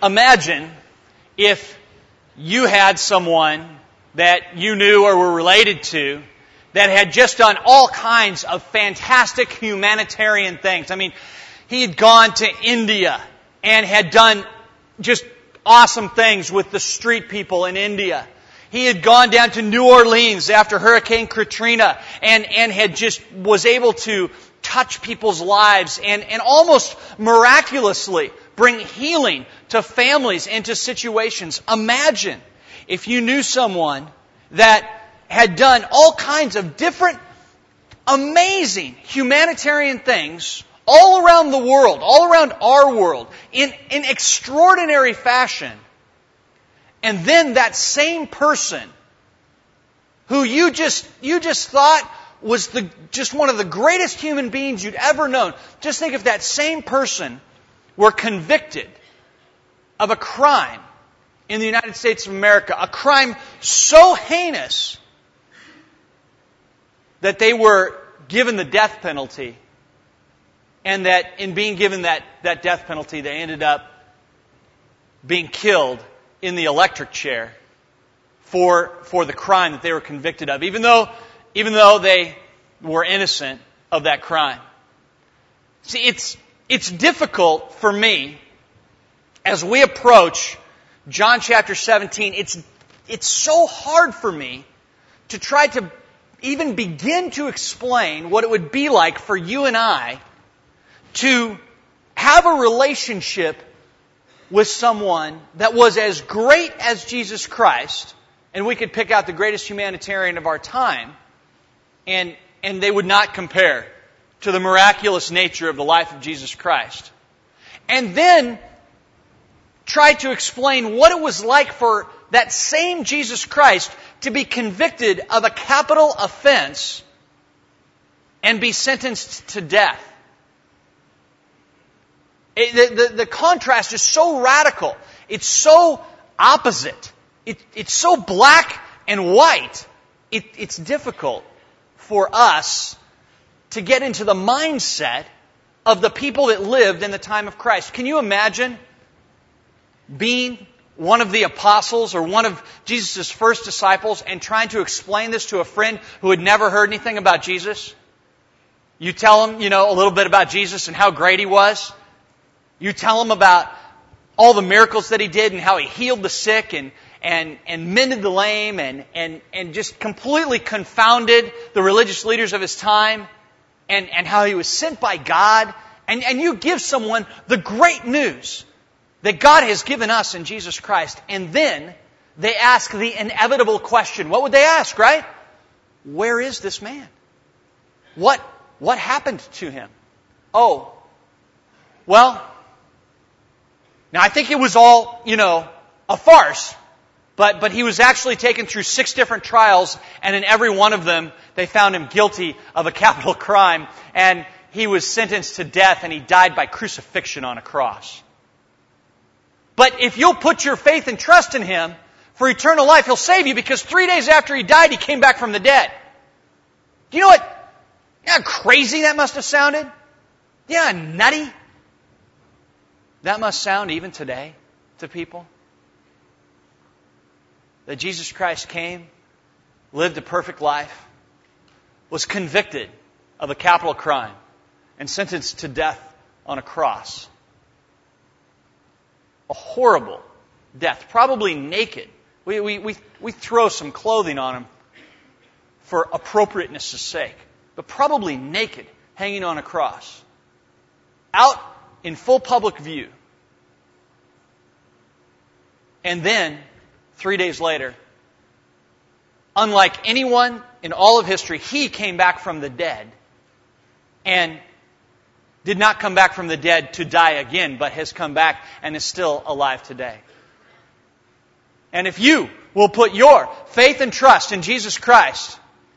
imagine if you had someone that you knew or were related to that had just done all kinds of fantastic humanitarian things. I mean, he had gone to India and had done just awesome things with the street people in India. He had gone down to New Orleans after Hurricane Katrina and had just was able to touch people's lives and almost miraculously bring healing to families and to situations. Imagine if you knew someone that had done all kinds of different amazing humanitarian things all around the world, all around our world, in extraordinary fashion. And then that same person who you just thought was just one of the greatest human beings you'd ever known. Just think if that same person were convicted of a crime in the United States of America, a crime so heinous that they were given the death penalty, and that in being given that death penalty, they ended up being killed in the electric chair for the crime that they were convicted of, even though they were innocent of that crime. See, it's difficult for me as we approach John chapter 17. It's so hard for me to try to even begin to explain what it would be like for you and I to have a relationship with someone that was as great as Jesus Christ, and we could pick out the greatest humanitarian of our time, and they would not compare to the miraculous nature of the life of Jesus Christ. And then try to explain what it was like for that same Jesus Christ to be convicted of a capital offense and be sentenced to death. The contrast is so radical. It's so opposite. It's so black and white. It's difficult for us to get into the mindset of the people that lived in the time of Christ. Can you imagine being one of the apostles or one of Jesus' first disciples and trying to explain this to a friend who had never heard anything about Jesus? You tell him, a little bit about Jesus and how great He was. You tell him about all the miracles that He did and how He healed the sick and mended the lame and just completely confounded the religious leaders of His time and how He was sent by God. And you give someone the great news that God has given us in Jesus Christ. And then they ask the inevitable question. What would they ask, right? Where is this man? What happened to him? Oh, well, now I think it was all, a farce. But he was actually taken through 6 different trials, and in every one of them, they found him guilty of a capital crime, and he was sentenced to death, and he died by crucifixion on a cross. But if you'll put your faith and trust in Him for eternal life, He'll save you, because 3 days after He died, He came back from the dead. Do you know how crazy that must have sounded? Do you know how nutty that must sound even today to people? That Jesus Christ came, lived a perfect life, was convicted of a capital crime, and sentenced to death on a cross. A horrible death, probably naked. We throw some clothing on Him for appropriateness' sake, but probably naked, hanging on a cross, out in full public view. And then 3 days later, unlike anyone in all of history, He came back from the dead and did not come back from the dead to die again, but has come back and is still alive today. And if you will put your faith and trust in Jesus Christ,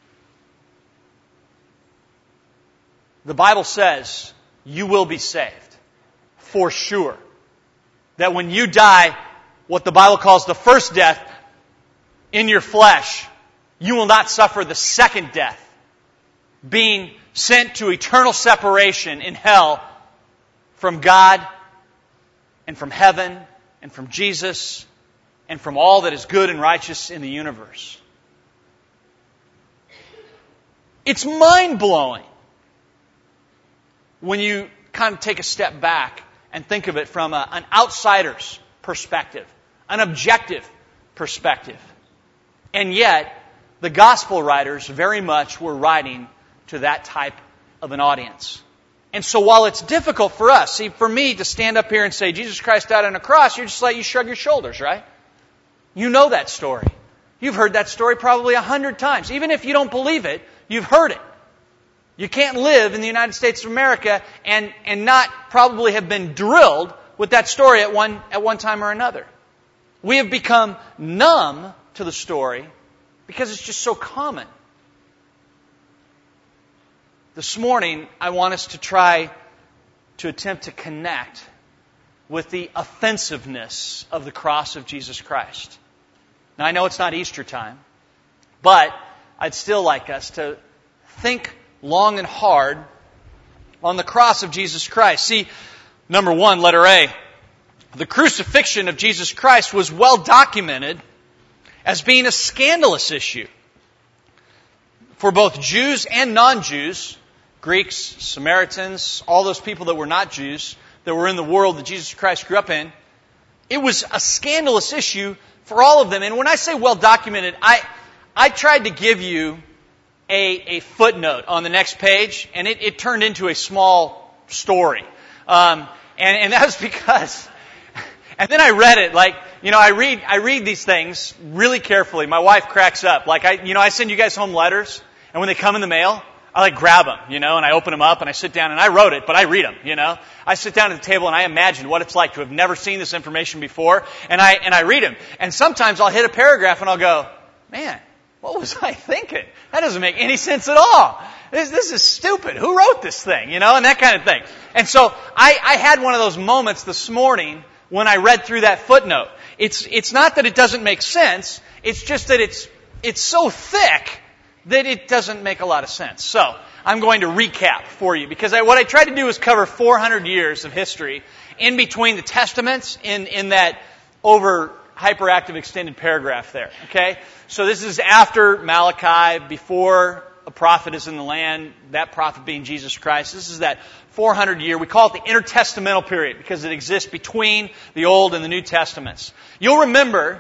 the Bible says you will be saved for sure. That when you die, what the Bible calls the first death in your flesh, you will not suffer the second death, being sent to eternal separation in hell from God and from heaven and from Jesus and from all that is good and righteous in the universe. It's mind-blowing when you kind of take a step back and think of it from an outsider's perspective, an objective perspective. And yet, the gospel writers very much were writing to that type of an audience. And so while it's difficult for us, see, for me to stand up here and say, Jesus Christ died on a cross, you're just like, you shrug your shoulders, right? You know that story. You've heard that story probably 100 times. Even if you don't believe it, you've heard it. You can't live in the United States of America and not probably have been drilled with that story at one time or another. We have become numb to the story because it's just so common. This morning, I want us to try to attempt to connect with the offensiveness of the cross of Jesus Christ. Now, I know it's not Easter time, but I'd still like us to think long and hard on the cross of Jesus Christ. See, number one, letter A, the crucifixion of Jesus Christ was well documented as being a scandalous issue for both Jews and non-Jews, Greeks, Samaritans, all those people that were not Jews, that were in the world that Jesus Christ grew up in. It was a scandalous issue for all of them. And when I say well documented, I tried to give you a footnote on the next page, and it turned into a small story. And that was because, and then I read it, like, you know, I read these things really carefully. My wife cracks up. Like, I send you guys home letters, and when they come in the mail, I like grab them, you know, and I open them up and I sit down and I wrote it, but I read them, you know. I sit down at the table and I imagine what it's like to have never seen this information before, and I read them. And sometimes I'll hit a paragraph and I'll go, man, what was I thinking? That doesn't make any sense at all. This is stupid. Who wrote this thing? You know, and that kind of thing. And so I had one of those moments this morning when I read through that footnote. It's not that it doesn't make sense. It's just that it's so thick that it doesn't make a lot of sense. So I'm going to recap for you because what I tried to do is cover 400 years of history in between the Testaments in that over hyperactive extended paragraph there. Okay? So this is after Malachi, before a prophet is in the land, that prophet being Jesus Christ. This is that 400 year, we call it the intertestamental period because it exists between the Old and the New Testaments. You'll remember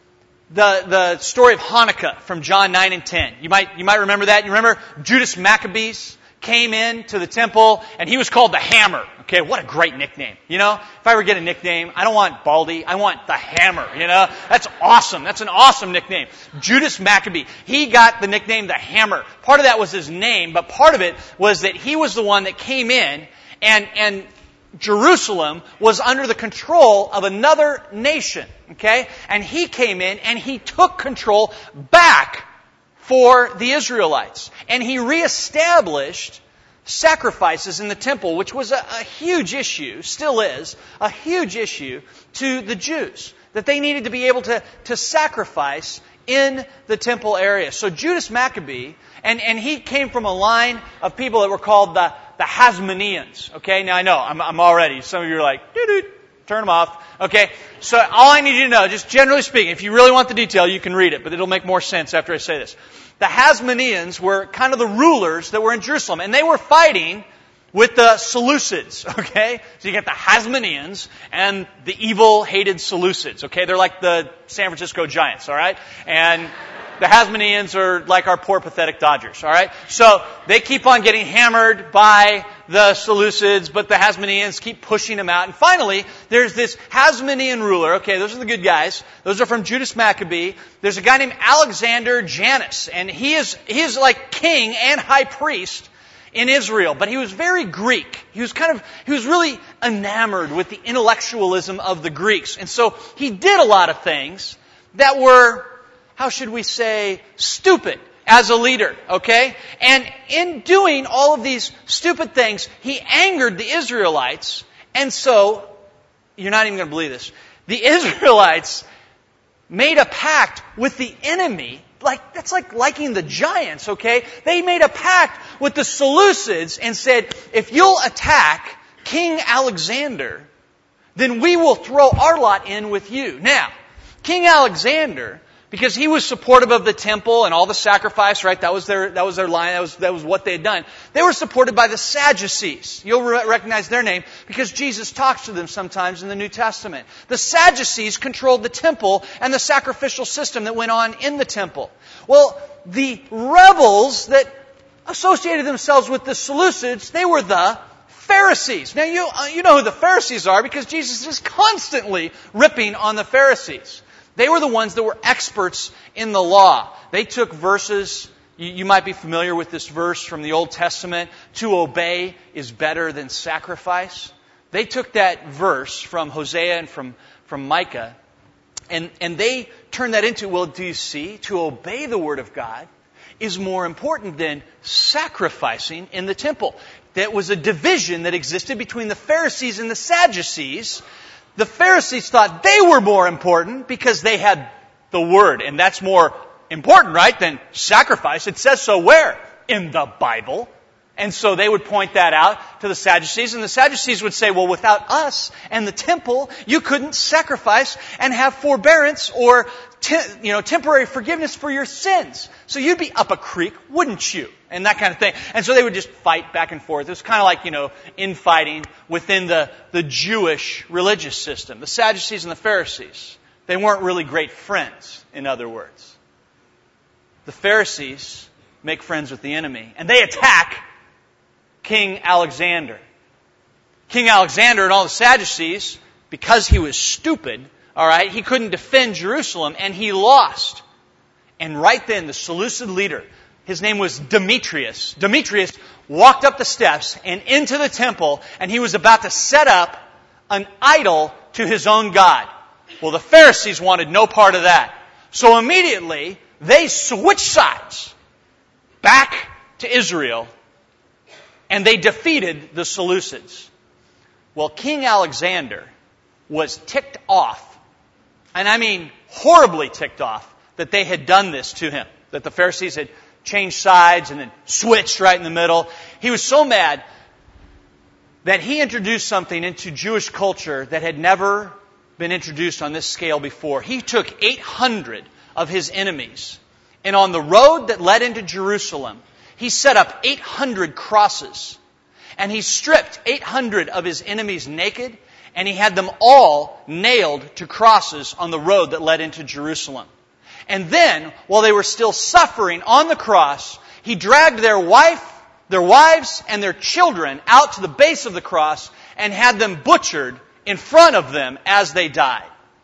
the story of Hanukkah from John 9 and 10. You might remember that. You remember Judas Maccabees came in to the temple and he was called the Hammer. Okay, what a great nickname. You know, if I ever get a nickname, I don't want Baldy, I want the Hammer, you know. That's awesome. That's an awesome nickname. Judas Maccabee, he got the nickname the Hammer. Part of that was his name, but part of it was that he was the one that came in and Jerusalem was under the control of another nation, okay? And he came in and he took control back for the Israelites. And he reestablished sacrifices in the temple, which was a huge issue, still is, a huge issue to the Jews, that they needed to be able to sacrifice in the temple area. So Judas Maccabee, and he came from a line of people that were called the Hasmoneans. Okay, now I know, I'm already, some of you are like, doo-doo, turn them off. Okay, so all I need you to know, just generally speaking, if you really want the detail, you can read it, but it'll make more sense after I say this. The Hasmoneans were kind of the rulers that were in Jerusalem, and they were fighting with the Seleucids, okay? So you get the Hasmoneans and the evil, hated Seleucids, okay? They're like the San Francisco Giants, all right? And the Hasmoneans are like our poor, pathetic Dodgers, all right? So they keep on getting hammered by the Seleucids, but the Hasmoneans keep pushing them out. And finally, there's this Hasmonean ruler. Okay, those are the good guys. Those are from Judas Maccabee. There's a guy named Alexander Janus, and he is like king and high priest in Israel, but he was very Greek. He was really enamored with the intellectualism of the Greeks. And so he did a lot of things that were, how should we say, stupid as a leader, okay? And in doing all of these stupid things, he angered the Israelites. And so, you're not even going to believe this, the Israelites made a pact with the enemy. That's like liking the giants, okay? They made a pact with the Seleucids and said, if you'll attack King Alexander, then we will throw our lot in with you. Now, King Alexander, because he was supportive of the temple and all the sacrifice, right? That was their line. That was what they had done. They were supported by the Sadducees. You'll recognize their name because Jesus talks to them sometimes in the New Testament. The Sadducees controlled the temple and the sacrificial system that went on in the temple. Well, the rebels that associated themselves with the Seleucids, they were the Pharisees. Now, you know who the Pharisees are because Jesus is constantly ripping on the Pharisees. They were the ones that were experts in the law. They took verses, you might be familiar with this verse from the Old Testament, to obey is better than sacrifice. They took that verse from Hosea and from Micah, and they turned that into, well, do you see, to obey the Word of God is more important than sacrificing in the temple. That was a division that existed between the Pharisees and the Sadducees. The Pharisees thought they were more important because they had the Word, and that's more important, right, than sacrifice. It says so where? In the Bible. And so they would point that out to the Sadducees, and the Sadducees would say, well, without us and the temple, you couldn't sacrifice and have forbearance or temporary forgiveness for your sins. So you'd be up a creek, wouldn't you? And that kind of thing. And so they would just fight back and forth. It was kind of like, infighting within the Jewish religious system. The Sadducees and the Pharisees, they weren't really great friends, in other words. The Pharisees make friends with the enemy, and they attack King Alexander. King Alexander and all the Sadducees, because he was stupid, all right, he couldn't defend Jerusalem, and he lost. And right then, the Seleucid leader, his name was Demetrius. Demetrius walked up the steps and into the temple, and he was about to set up an idol to his own god. Well, the Pharisees wanted no part of that. So immediately, they switched sides back to Israel, and they defeated the Seleucids. Well, King Alexander was ticked off, and I mean horribly ticked off, that they had done this to him, that the Pharisees had changed sides and then switched right in the middle. He was so mad that he introduced something into Jewish culture that had never been introduced on this scale before. He took 800 of his enemies, and on the road that led into Jerusalem, he set up 800 crosses, and he stripped 800 of his enemies naked, and he had them all nailed to crosses on the road that led into Jerusalem. And then, while they were still suffering on the cross, he dragged their wives, and their children out to the base of the cross and had them butchered in front of them as they died.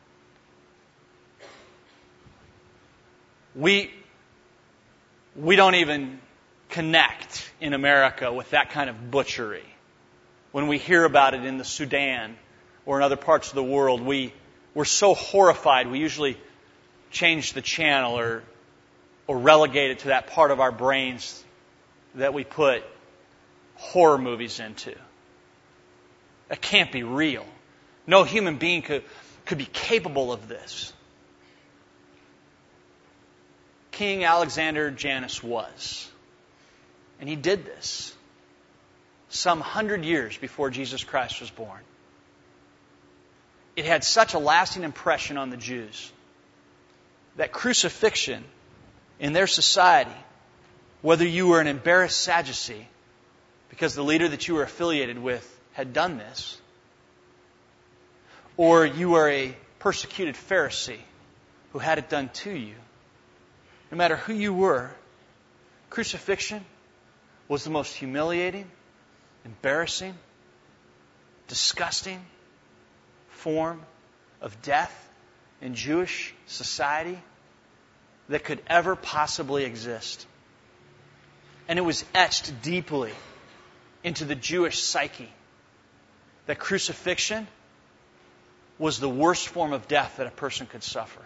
We don't even connect in America with that kind of butchery. When we hear about it in the Sudan or in other parts of the world, we're so horrified, we usually change the channel or relegate it to that part of our brains that we put horror movies into. That can't be real. No human being could be capable of this. King Alexander Janus was. And he did this some 100 years before Jesus Christ was born. It had such a lasting impression on the Jews that crucifixion in their society, whether you were an embarrassed Sadducee because the leader that you were affiliated with had done this, or you were a persecuted Pharisee who had it done to you, no matter who you were, crucifixion was the most humiliating, embarrassing, disgusting form of death in Jewish society that could ever possibly exist. And it was etched deeply into the Jewish psyche that crucifixion was the worst form of death that a person could suffer.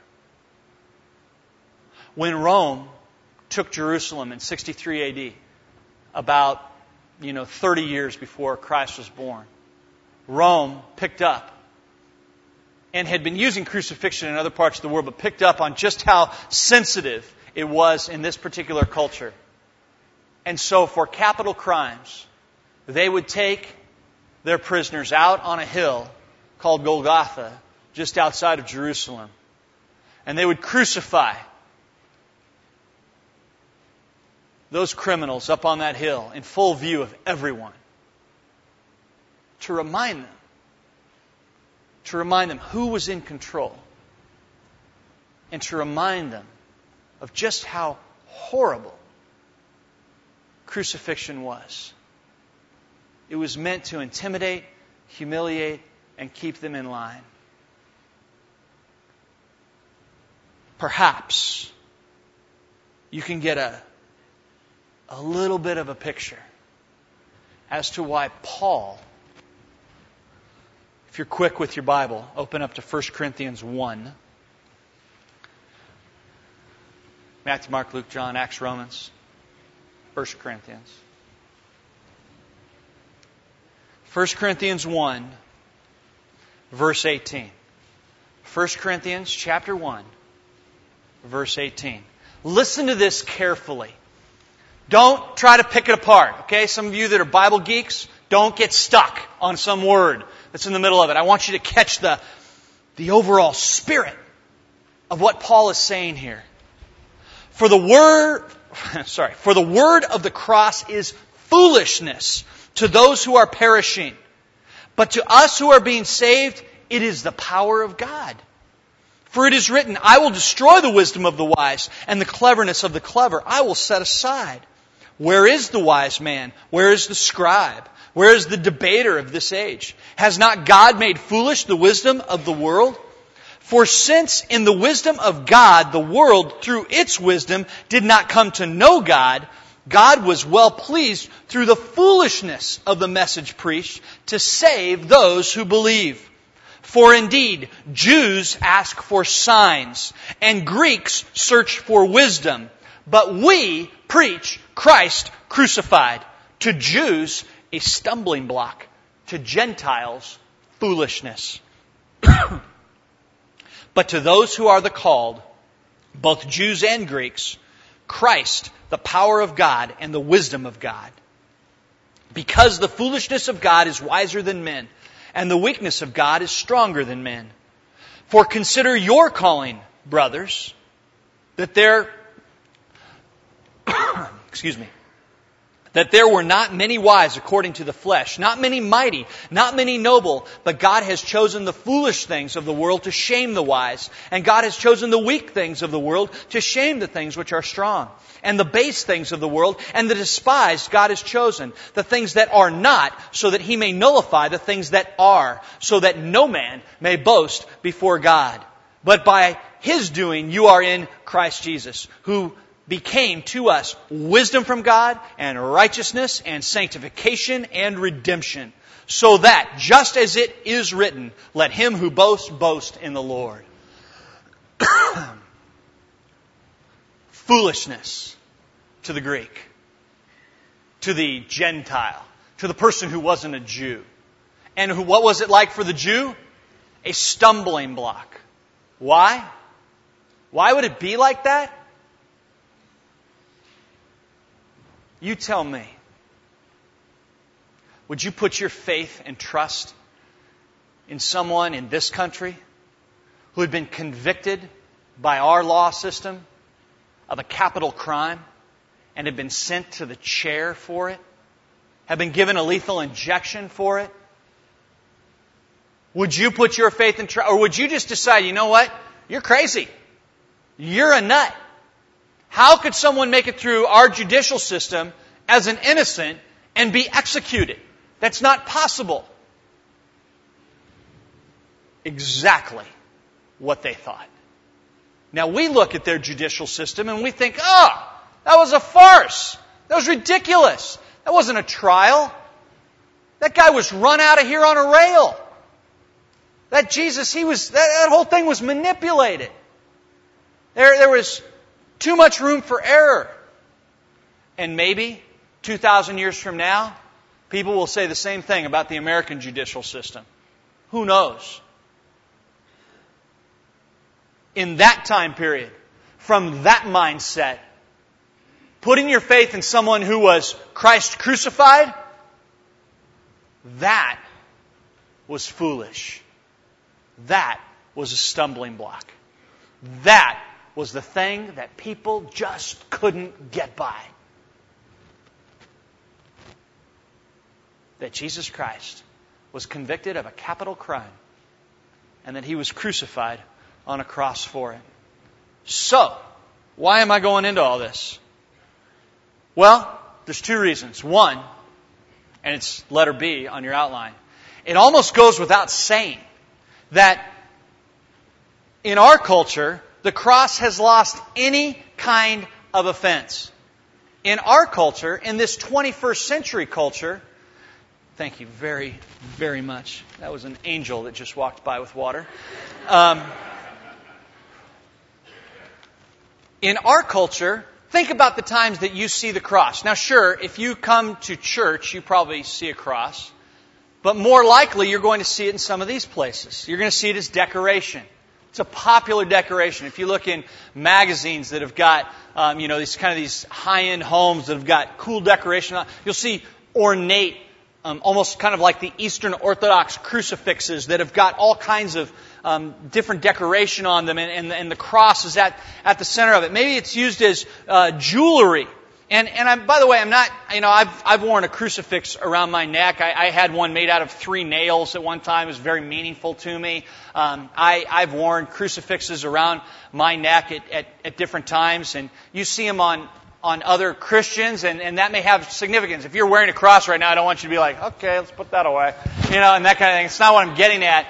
When Rome took Jerusalem in 63 AD, about 30 years before Christ was born, Rome picked up and had been using crucifixion in other parts of the world, but picked up on just how sensitive it was in this particular culture. And so for capital crimes, they would take their prisoners out on a hill called Golgotha, just outside of Jerusalem. And they would crucify those criminals up on that hill in full view of everyone, to remind them who was in control, and to remind them of just how horrible crucifixion was. It was meant to intimidate, humiliate, and keep them in line. Perhaps you can get a little bit of a picture as to why Paul, if you're quick with your Bible, open up to 1 Corinthians 1. Matthew, Mark, Luke, John, Acts, Romans, 1 Corinthians. 1 Corinthians 1, verse 18. 1 Corinthians chapter 1, verse 18. Listen to this carefully. Don't try to pick it apart, okay? Some of you that are Bible geeks, don't get stuck on some word that's in the middle of it. I want you to catch the overall spirit of what Paul is saying here. For the word of the cross is foolishness to those who are perishing. But to us who are being saved, it is the power of God. For it is written, I will destroy the wisdom of the wise, and the cleverness of the clever I will set aside. Where is the wise man? Where is the scribe? Where is the debater of this age? Has not God made foolish the wisdom of the world? For since in the wisdom of God, the world, through its wisdom, did not come to know God, God was well pleased through the foolishness of the message preached to save those who believe. For indeed, Jews ask for signs, and Greeks search for wisdom. But we preach Christ crucified. To Jews, a stumbling block. To Gentiles, foolishness. But to those who are the called, both Jews and Greeks, Christ, the power of God and the wisdom of God. Because the foolishness of God is wiser than men, and the weakness of God is stronger than men. For consider your calling, brothers, that there were not many wise according to the flesh, not many mighty, not many noble, but God has chosen the foolish things of the world to shame the wise, and God has chosen the weak things of the world to shame the things which are strong, and the base things of the world, and the despised God has chosen, the things that are not, so that He may nullify the things that are, so that no man may boast before God. But by His doing you are in Christ Jesus, who became to us wisdom from God and righteousness and sanctification and redemption, so that, just as it is written, let him who boasts boast in the Lord. Foolishness to the Greek, to the Gentile, to the person who wasn't a Jew. And what was it like for the Jew? A stumbling block. Why? Why would it be like that? You tell me. Would you put your faith and trust in someone in this country who had been convicted by our law system of a capital crime and had been sent to the chair for it? Had been given a lethal injection for it? Would you put your faith and trust, or would you just decide, you know what? You're crazy. You're a nut. How could someone make it through our judicial system as an innocent and be executed? That's not possible. Exactly what they thought. Now we look at their judicial system and we think, oh, that was a farce. That was ridiculous. That wasn't a trial. That guy was run out of here on a rail. That Jesus, that whole thing was manipulated. There was too much room for error. And maybe 2,000 years from now, people will say the same thing about the American judicial system. Who knows? In that time period, from that mindset, putting your faith in someone who was Christ crucified, that was foolish. that was a stumbling block. That was the thing that people just couldn't get by. That Jesus Christ was convicted of a capital crime and that He was crucified on a cross for it. So, why am I going into all this? Well, there's two reasons. One, and it's letter B on your outline. It almost goes without saying that in our culture, the cross has lost any kind of offense. In our culture, in this 21st century culture, thank you very, very much. That was an angel that just walked by with water. In our culture, think about the times that you see the cross. Now, sure, if you come to church, you probably see a cross. But more likely, you're going to see it in some of these places. You're going to see it as decoration. It's a popular decoration. If you look in magazines that have got, these high-end homes that have got cool decoration on, you'll see ornate, almost kind of like the Eastern Orthodox crucifixes that have got all kinds of different decoration on them, and the cross is at the center of it. Maybe it's used as jewelry. And by the way, I'm not, I've worn a crucifix around my neck. I had one made out of 3 nails at one time. It was very meaningful to me. I've worn crucifixes around my neck at different times, and you see them on other Christians, and that may have significance. If you're wearing a cross right now, I don't want you to be like, okay, let's put that away, and that kind of thing. It's not what I'm getting at.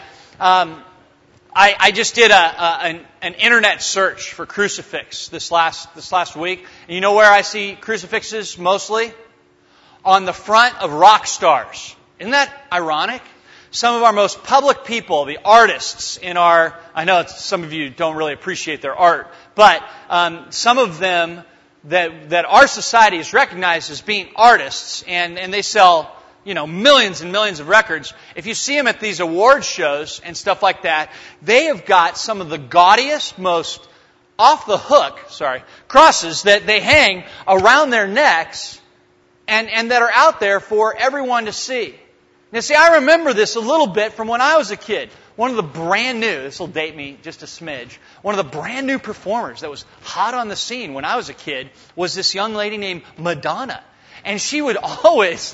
I just did an internet search for crucifix this last week. And you know where I see crucifixes mostly? On the front of rock stars. Isn't that ironic? Some of our most public people, the artists in our, I know some of you don't really appreciate their art, but some of them that our society has recognized as being artists, and they sell millions and millions of records. If you see them at these award shows and stuff like that, they have got some of the gaudiest, most off-the-hook, crosses that they hang around their necks and that are out there for everyone to see. Now, see, I remember this a little bit from when I was a kid. One of the brand new, this will date me just a smidge, one of the brand new performers that was hot on the scene when I was a kid was this young lady named Madonna. And she would always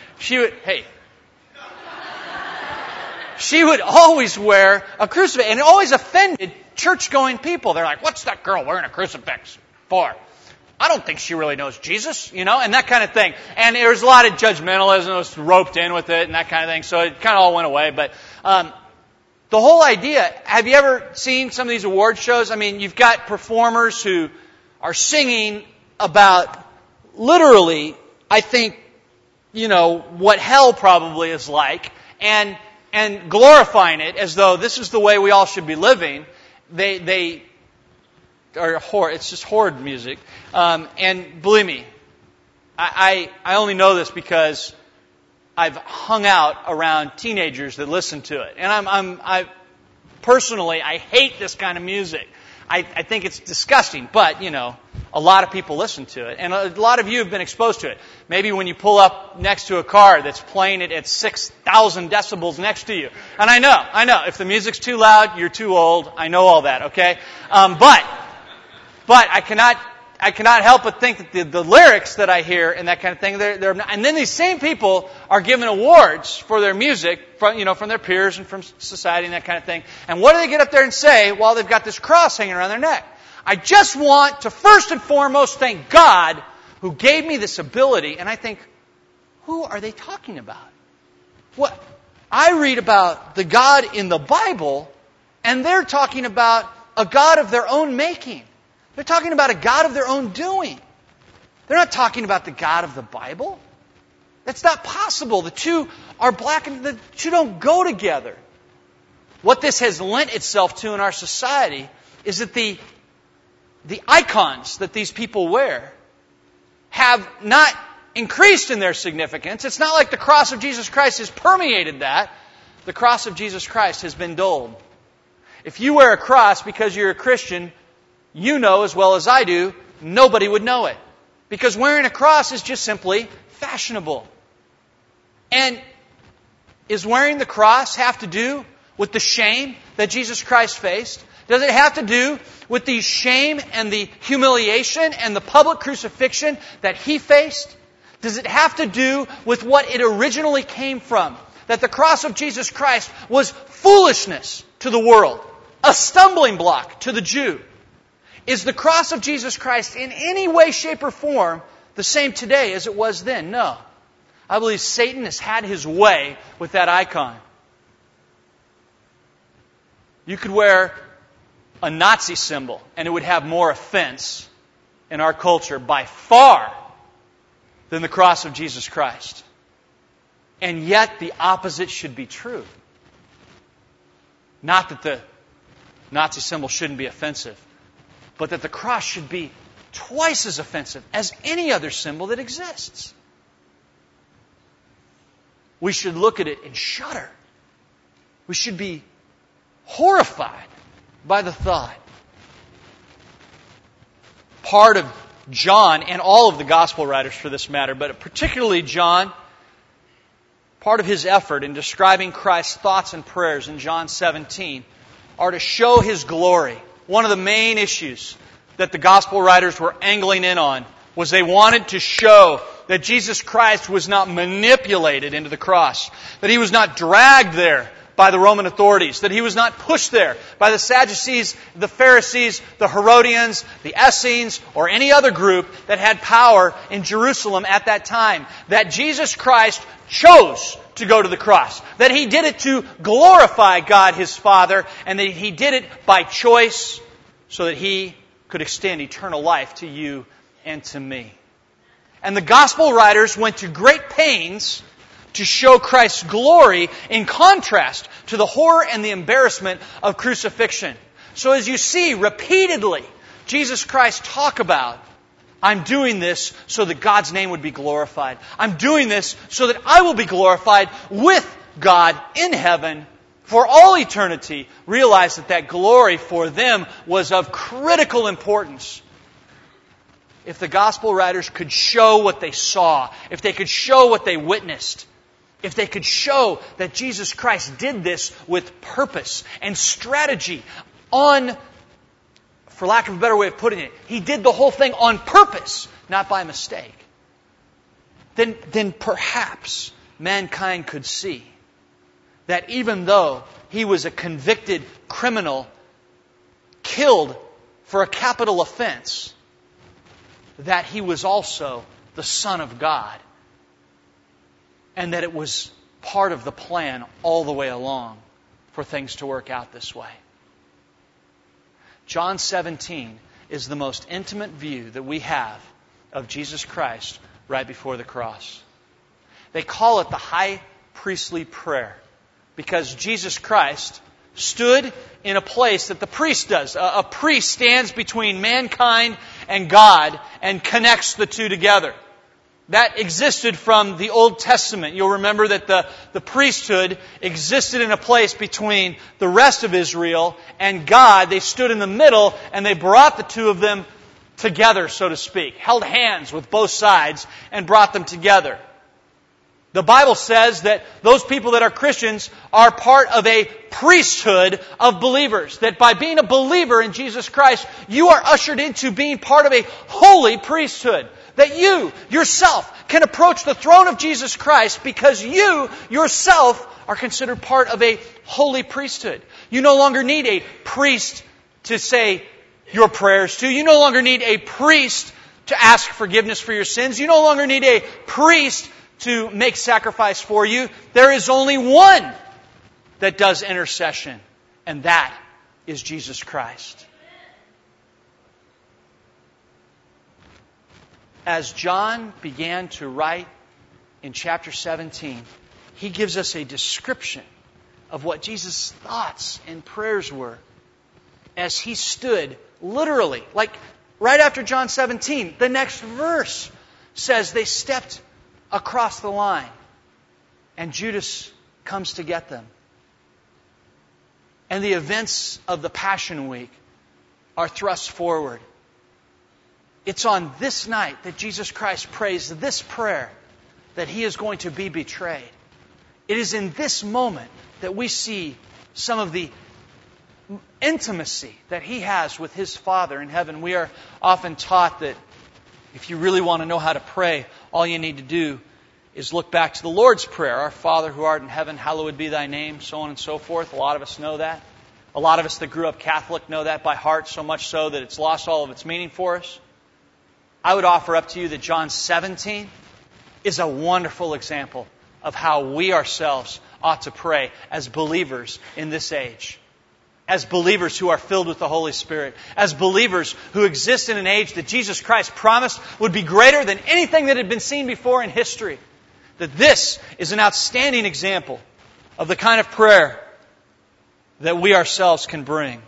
wear a crucifix, and it always offended church-going people. They're like, what's that girl wearing a crucifix for? I don't think she really knows Jesus, and that kind of thing. And there was a lot of judgmentalism that was roped in with it and that kind of thing, so it kind of all went away. But the whole idea, have you ever seen some of these award shows? I mean, you've got performers who are singing about literally, I think, what hell probably is like, and glorifying it as though this is the way we all should be living. They are it's just horrid music. And believe me, I only know this because I've hung out around teenagers that listen to it, and I personally hate this kind of music. I think it's disgusting, but, a lot of people listen to it. And a lot of you have been exposed to it. Maybe when you pull up next to a car that's playing it at 6,000 decibels next to you. And I know, if the music's too loud, you're too old. I know all that, okay? But I cannot help but think that the lyrics that I hear and that kind of thing, and then these same people are given awards for their music from their peers and from society and that kind of thing. And what do they get up there and say while they've got this cross hanging around their neck? I just want to first and foremost thank God who gave me this ability. And I think, who are they talking about? What? I read about the God in the Bible, and they're talking about a God of their own making. They're talking about a God of their own doing. They're not talking about the God of the Bible. That's not possible. The two are black and the two don't go together. What this has lent itself to in our society is that the icons that these people wear have not increased in their significance. It's not like the cross of Jesus Christ has permeated that. The cross of Jesus Christ has been dulled. If you wear a cross because you're a Christian, you know as well as I do, nobody would know it. Because wearing a cross is just simply fashionable. And is wearing the cross have to do with the shame that Jesus Christ faced? Does it have to do with the shame and the humiliation and the public crucifixion that He faced? Does it have to do with what it originally came from? That the cross of Jesus Christ was foolishness to the world, a stumbling block to the Jew. Is the cross of Jesus Christ in any way, shape, or form the same today as it was then? No. I believe Satan has had his way with that icon. You could wear a Nazi symbol and it would have more offense in our culture by far than the cross of Jesus Christ. And yet the opposite should be true. Not that the Nazi symbol shouldn't be offensive, but that the cross should be twice as offensive as any other symbol that exists. We should look at it and shudder. We should be horrified by the thought. Part of John, and all of the gospel writers for this matter, but particularly John, part of his effort in describing Christ's thoughts and prayers in John 17 are to show His glory. One of the main issues that the gospel writers were angling in on was they wanted to show that Jesus Christ was not manipulated into the cross, that He was not dragged there by the Roman authorities, that He was not pushed there by the Sadducees, the Pharisees, the Herodians, the Essenes, or any other group that had power in Jerusalem at that time. That Jesus Christ chose to go to the cross. That He did it to glorify God His Father, and that He did it by choice so that He could extend eternal life to you and to me. And the gospel writers went to great pains to show Christ's glory in contrast to the horror and the embarrassment of crucifixion. So as you see repeatedly Jesus Christ talk about, I'm doing this so that God's name would be glorified. I'm doing this so that I will be glorified with God in heaven for all eternity. Realize that glory for them was of critical importance. If the gospel writers could show what they saw, if they could show what they witnessed, if they could show that Jesus Christ did this with purpose and strategy on, for lack of a better way of putting it, He did the whole thing on purpose, not by mistake, then perhaps mankind could see that even though He was a convicted criminal, killed for a capital offense, that He was also the Son of God. And that it was part of the plan all the way along for things to work out this way. John 17 is the most intimate view that we have of Jesus Christ right before the cross. They call it the high priestly prayer because Jesus Christ stood in a place that the priest does. A priest stands between mankind and God and connects the two together. That existed from the Old Testament. You'll remember that the priesthood existed in a place between the rest of Israel and God. They stood in the middle and they brought the two of them together, so to speak. Held hands with both sides and brought them together. The Bible says that those people that are Christians are part of a priesthood of believers. That by being a believer in Jesus Christ, you are ushered into being part of a holy priesthood. That you yourself can approach the throne of Jesus Christ because you yourself are considered part of a holy priesthood. You no longer need a priest to say your prayers to. You no longer need a priest to ask forgiveness for your sins. You no longer need a priest to make sacrifice for you. There is only one that does intercession, and that is Jesus Christ. As John began to write in chapter 17, he gives us a description of what Jesus' thoughts and prayers were as He stood literally, like right after John 17, the next verse says they stepped across the line and Judas comes to get them. And the events of the Passion Week are thrust forward. It's on this night that Jesus Christ prays this prayer that He is going to be betrayed. It is in this moment that we see some of the intimacy that He has with His Father in heaven. We are often taught that if you really want to know how to pray, all you need to do is look back to the Lord's Prayer. Our Father who art in heaven, hallowed be thy name, so on and so forth. A lot of us know that. A lot of us that grew up Catholic know that by heart, so much so that it's lost all of its meaning for us. I would offer up to you that John 17 is a wonderful example of how we ourselves ought to pray as believers in this age. As believers who are filled with the Holy Spirit. As believers who exist in an age that Jesus Christ promised would be greater than anything that had been seen before in history. That this is an outstanding example of the kind of prayer that we ourselves can bring.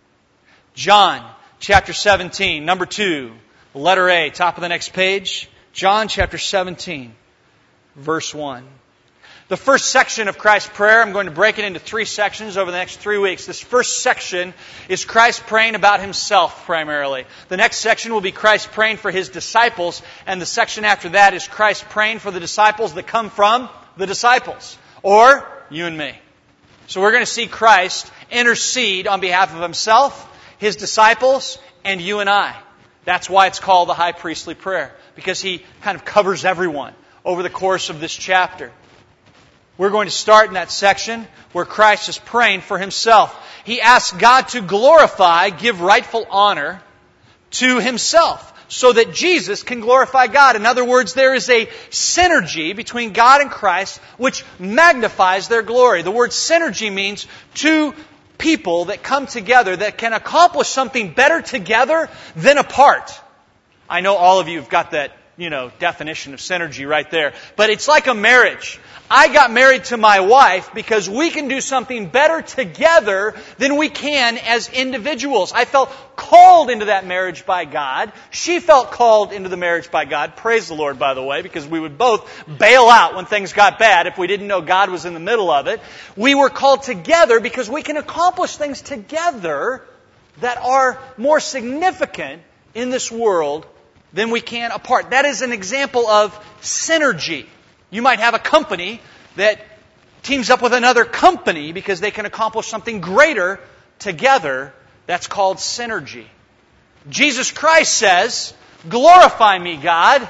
John chapter 17, number 2, letter A, top of the next page. John chapter 17, verse 1. The first section of Christ's prayer, I'm going to break it into 3 sections over the next 3 weeks. This first section is Christ praying about Himself primarily. The next section will be Christ praying for His disciples, and the section after that is Christ praying for the disciples that come from the disciples, or you and me. So we're going to see Christ intercede on behalf of Himself, His disciples, and you and I. That's why it's called the high priestly prayer, because He kind of covers everyone over the course of this chapter. We're going to start in that section where Christ is praying for Himself. He asks God to glorify, give rightful honor to Himself so that Jesus can glorify God. In other words, there is a synergy between God and Christ which magnifies their glory. The word synergy means two people that come together that can accomplish something better together than apart. I know all of you have got that, definition of synergy right there. But it's like a marriage. I got married to my wife because we can do something better together than we can as individuals. I felt called into that marriage by God. She felt called into the marriage by God. Praise the Lord, by the way, because we would both bail out when things got bad if we didn't know God was in the middle of it. We were called together because we can accomplish things together that are more significant in this world than we can apart. That is an example of synergy. You might have a company that teams up with another company because they can accomplish something greater together. That's called synergy. Jesus Christ says, glorify me, God,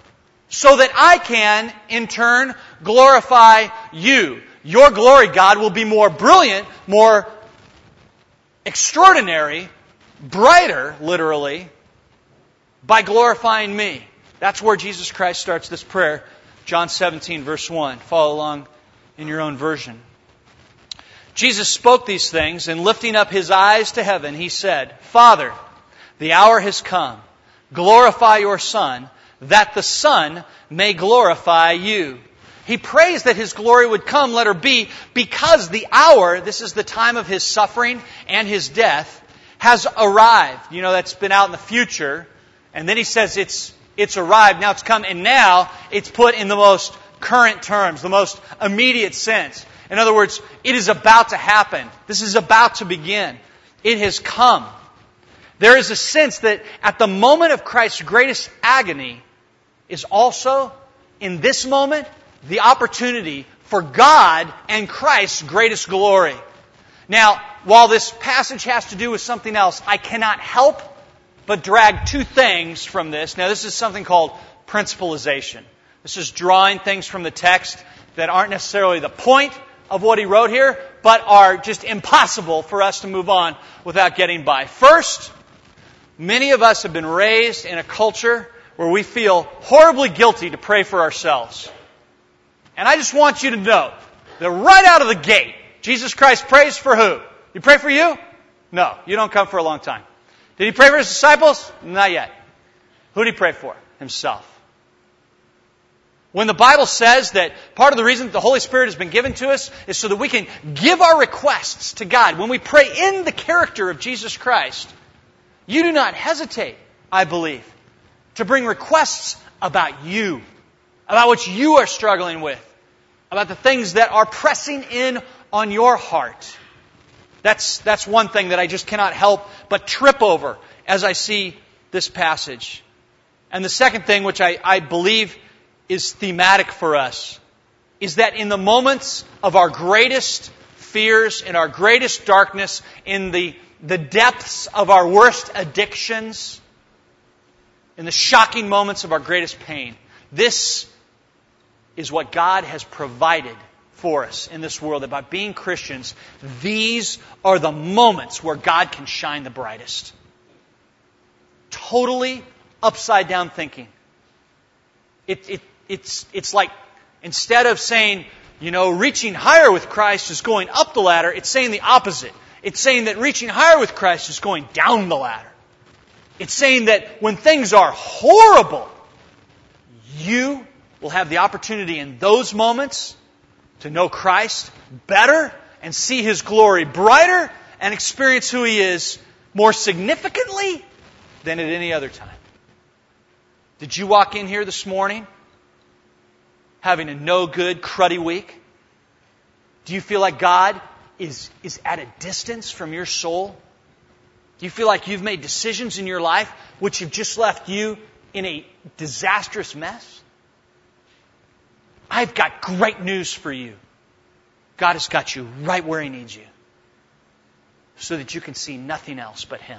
so that I can, in turn, glorify you. Your glory, God, will be more brilliant, more extraordinary, brighter, literally, by glorifying me. That's where Jesus Christ starts this prayer. John 17, verse 1. Follow along in your own version. Jesus spoke these things, and lifting up His eyes to heaven, He said, Father, the hour has come. Glorify your Son, that the Son may glorify you. He prays that His glory would come, letter B, because the hour, this is the time of His suffering and His death, has arrived. That's been out in the future. And then He says it's arrived, now it's come, and now it's put in the most current terms, the most immediate sense. In other words, it is about to happen. This is about to begin. It has come. There is a sense that at the moment of Christ's greatest agony is also, in this moment, the opportunity for God and Christ's greatest glory. Now, while this passage has to do with something else, I cannot help but drag 2 things from this. Now, this is something called principalization. This is drawing things from the text that aren't necessarily the point of what he wrote here, but are just impossible for us to move on without getting by. First, many of us have been raised in a culture where we feel horribly guilty to pray for ourselves. And I just want you to know that right out of the gate, Jesus Christ prays for who? You pray for you? No, you don't come for a long time. Did He pray for His disciples? Not yet. Who did He pray for? Himself. When the Bible says that part of the reason that the Holy Spirit has been given to us is so that we can give our requests to God, when we pray in the character of Jesus Christ, you do not hesitate, I believe, to bring requests about you, about what you are struggling with, about the things that are pressing in on your heart. That's one thing that I just cannot help but trip over as I see this passage. And the second thing, which I believe is thematic for us, is that in the moments of our greatest fears, in our greatest darkness, in the depths of our worst addictions, in the shocking moments of our greatest pain. This is what God has provided for us in this world. That by being Christians, these are the moments where God can shine the brightest. Totally upside down thinking. It's like, instead of saying, reaching higher with Christ is going up the ladder, it's saying the opposite. It's saying that reaching higher with Christ is going down the ladder. It's saying that when things are horrible, you will have the opportunity in those moments to know Christ better and see His glory brighter and experience who He is more significantly than at any other time. Did you walk in here this morning having a no good, cruddy week? Do you feel like God is at a distance from your soul? Do you feel like you've made decisions in your life which have just left you in a disastrous mess? I've got great news for you. God has got you right where He needs you so that you can see nothing else but Him.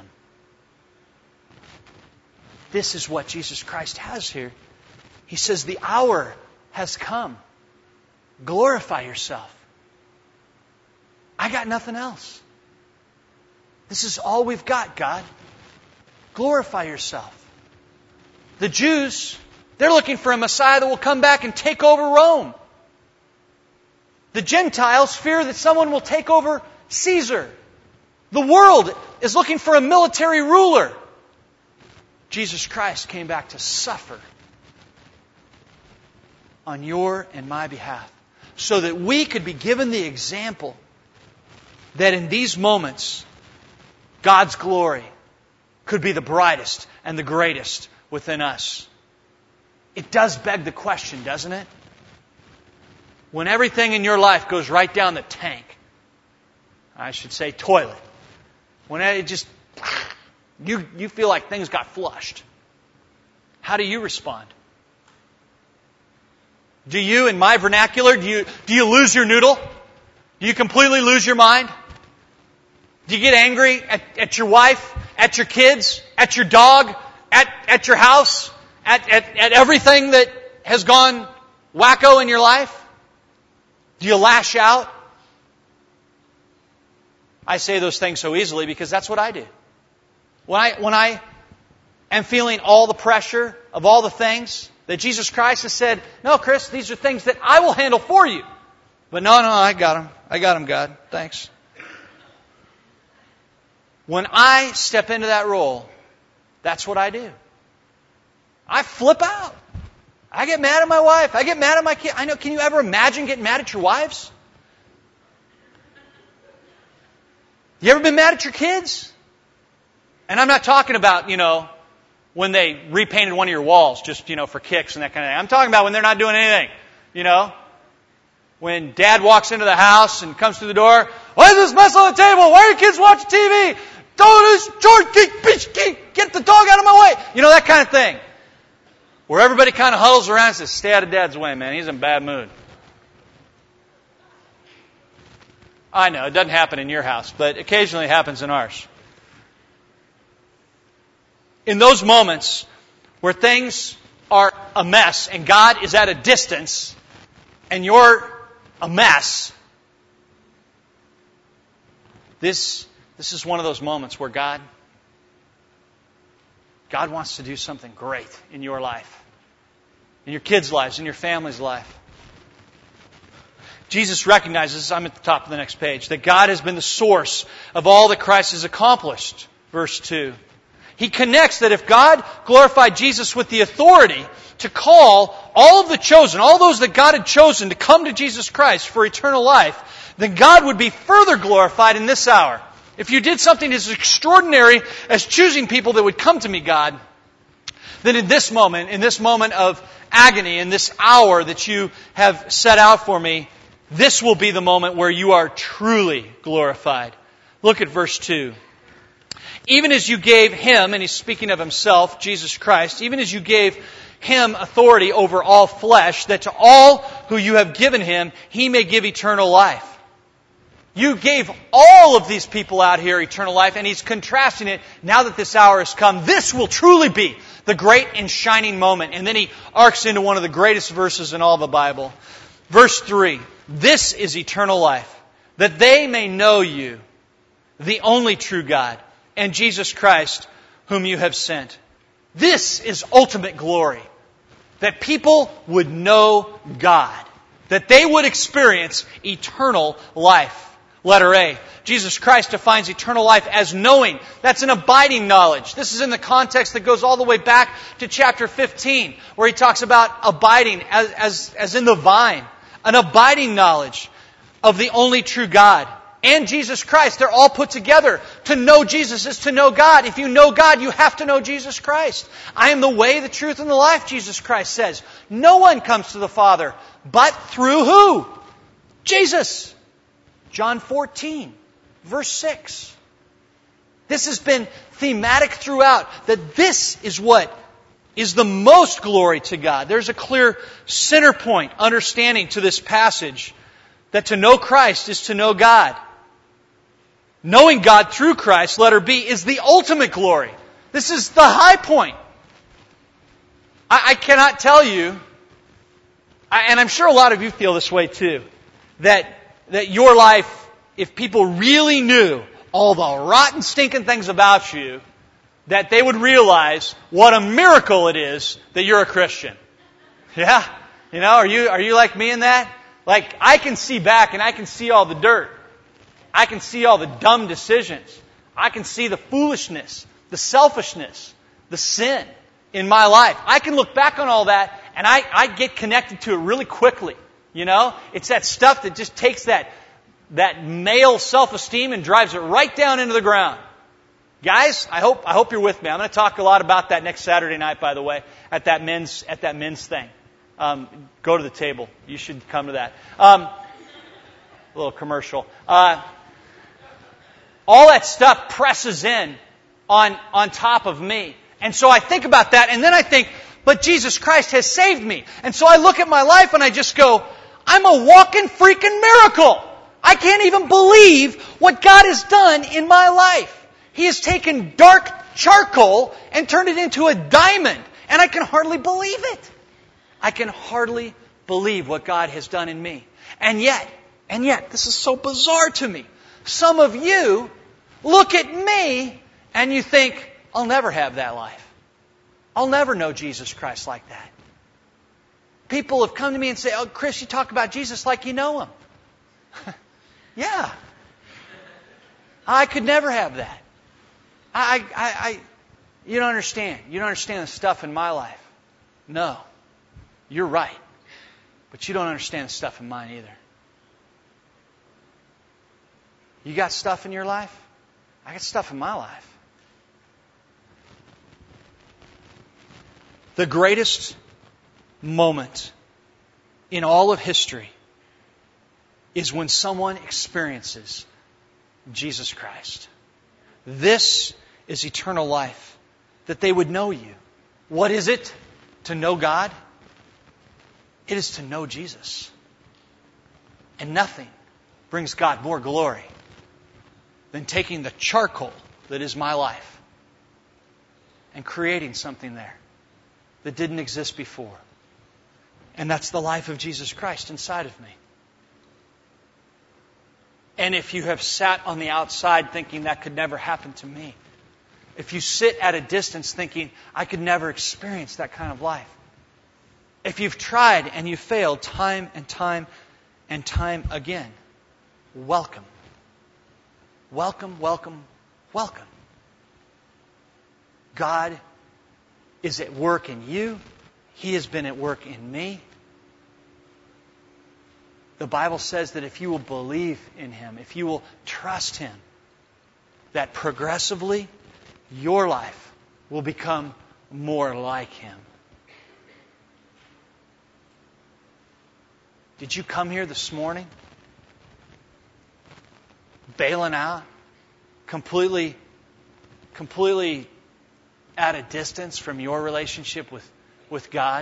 This is what Jesus Christ has here. He says, the hour has come. Glorify yourself. I got nothing else. This is all we've got, God. Glorify yourself. The Jews, they're looking for a Messiah that will come back and take over Rome. The Gentiles fear that someone will take over Caesar. The world is looking for a military ruler. Jesus Christ came back to suffer on your and my behalf so that we could be given the example that in these moments, God's glory could be the brightest and the greatest within us. It does beg the question, doesn't it? When everything in your life goes right down the tank, I should say toilet, when it just, you feel like things got flushed, how do you respond? Do you, in my vernacular, do you lose your noodle? Do you completely lose your mind? Do you get angry at your wife, at your kids, at your dog, at your house, at everything that has gone wacko in your life? Do you lash out? I say those things so easily because that's what I do. When I am feeling all the pressure of all the things that Jesus Christ has said, no, Chris, these are things that I will handle for you. But no, I got them. I got them, God. Thanks. When I step into that role, that's what I do. I flip out. I get mad at my wife. I get mad at my kid. I know, can you ever imagine getting mad at your wives? You ever been mad at your kids? And I'm not talking about, when they repainted one of your walls just, for kicks and that kind of thing. I'm talking about when they're not doing anything, When Dad walks into the house and comes through the door, why is this mess on the table? Why are your kids watching TV? Get the dog out of my way. That kind of thing. Where everybody kind of huddles around and says, stay out of Dad's way, man. He's in a bad mood. I know, it doesn't happen in your house, but occasionally it happens in ours. In those moments where things are a mess and God is at a distance and you're a mess, this is one of those moments where God wants to do something great in your life, in your kids' lives, in your family's life. Jesus recognizes, I'm at the top of the next page, that God has been the source of all that Christ has accomplished. Verse 2. He connects that if God glorified Jesus with the authority to call all of the chosen, all those that God had chosen to come to Jesus Christ for eternal life, then God would be further glorified in this hour. If you did something as extraordinary as choosing people that would come to me, God, then in this moment of agony, in this hour that you have set out for me, this will be the moment where you are truly glorified. Look at verse 2. Even as you gave Him, and He's speaking of Himself, Jesus Christ, even as you gave Him authority over all flesh, that to all who you have given Him, He may give eternal life. You gave all of these people out here eternal life, and He's contrasting it. Now that this hour has come, this will truly be the great and shining moment. And then He arcs into one of the greatest verses in all the Bible. Verse 3, this is eternal life, that they may know You, the only true God, and Jesus Christ, whom You have sent. This is ultimate glory, that people would know God, that they would experience eternal life. Letter A, Jesus Christ defines eternal life as knowing. That's an abiding knowledge. This is in the context that goes all the way back to chapter 15, where He talks about abiding as in the vine. An abiding knowledge of the only true God and Jesus Christ. They're all put together. To know Jesus is to know God. If you know God, you have to know Jesus Christ. I am the way, the truth, and the life, Jesus Christ says. No one comes to the Father but through who? Jesus. John 14, verse 6. This has been thematic throughout, that this is what is the most glory to God. There's a clear center point understanding to this passage, that to know Christ is to know God. Knowing God through Christ, letter B, is the ultimate glory. This is the high point. I cannot tell you, and I'm sure a lot of you feel this way too, that your life, if people really knew all the rotten, stinking things about you, that they would realize what a miracle it is that you're a Christian. Yeah? You know, are you like me in that? Like, I can see back and I can see all the dirt. I can see all the dumb decisions. I can see the foolishness, the selfishness, the sin in my life. I can look back on all that and I get connected to it really quickly. You know? It's that stuff that just takes that male self-esteem and drives it right down into the ground. Guys, I hope you're with me. I'm going to talk a lot about that next Saturday night, by the way, at that men's thing. Go to the table. You should come to that. A little commercial. All that stuff presses in on top of me. And so I think about that, and then I think, but Jesus Christ has saved me. And so I look at my life and I just go, I'm a walking freaking miracle. I can't even believe what God has done in my life. He has taken dark charcoal and turned it into a diamond. And I can hardly believe it. I can hardly believe what God has done in me. And yet, this is so bizarre to me. Some of you look at me and you think, I'll never have that life. I'll never know Jesus Christ like that. People have come to me and say, oh, Chris, you talk about Jesus like you know Him. Yeah. I could never have that. You don't understand. You don't understand the stuff in my life. No. You're right. But you don't understand the stuff in mine either. You got stuff in your life? I got stuff in my life. The greatest moment in all of history is when someone experiences Jesus Christ. This is eternal life, that they would know You. What is it to know God? It is to know Jesus. And nothing brings God more glory than taking the charcoal that is my life and creating something there that didn't exist before. And that's the life of Jesus Christ inside of me. And if you have sat on the outside thinking that could never happen to me, if you sit at a distance thinking I could never experience that kind of life, if you've tried and you've failed time and time and time again, welcome. Welcome, welcome, welcome. God is at work in you. He has been at work in me. The Bible says that if you will believe in Him, if you will trust Him, that progressively your life will become more like Him. Did you come here this morning bailing out, completely at a distance from your relationship with God?